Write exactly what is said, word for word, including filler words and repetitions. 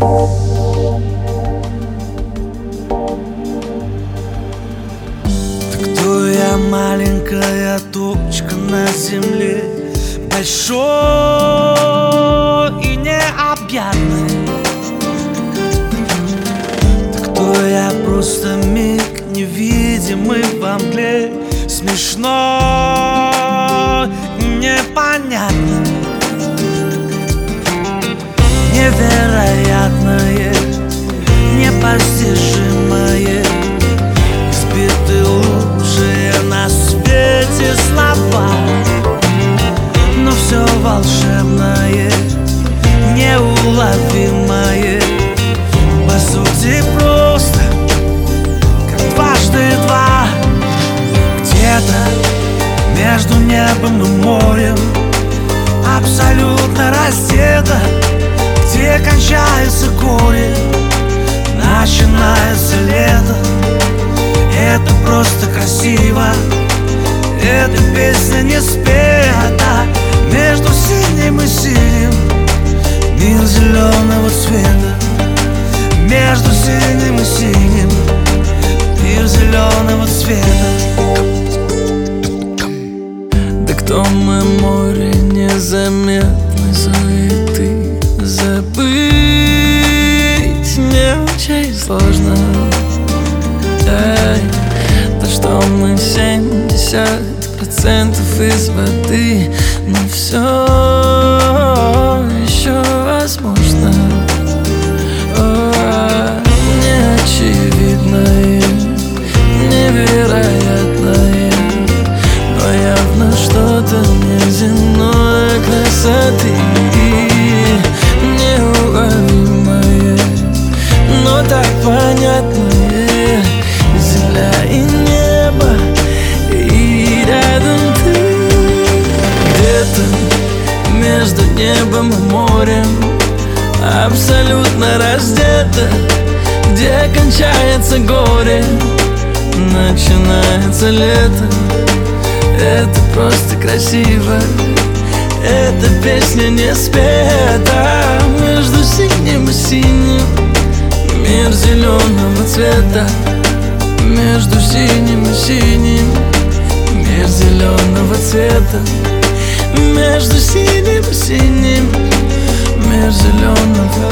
Кто я, маленькая точка на земле, большой и необъятный? Да кто я, просто миг, невидимый во мгле, смешной и непонятный? Невероятное, непостижимое, избиты лучшие на свете слова, но все волшебное, неуловимое, по сути просто как дважды два. Где-то между небом и морем, абсолютно раздето, где кончается горе, начинается лето. Это просто красиво, эта песня не спета. Между синим и синим мир зеленого цвета. Между синим и синим мир зеленого цвета. Да кто мы, море незаметной суеты, забыть не очень сложно. Эй, то, что мы семьдесят процентов из воды, но все еще возможно. О, неочевидное, невероятное, но явно что-то неземной красоты. Неуловимое, но так понятное. Земля и небо, и рядом ты. Где-то между небом и морем, абсолютно раздето, где кончается горе, начинается лето. Это просто красиво, эта песня не спета. Между синим и синим мир зеленого цвета. Между синим и синим мир зеленого цвета. Между синим и синим мир зеленого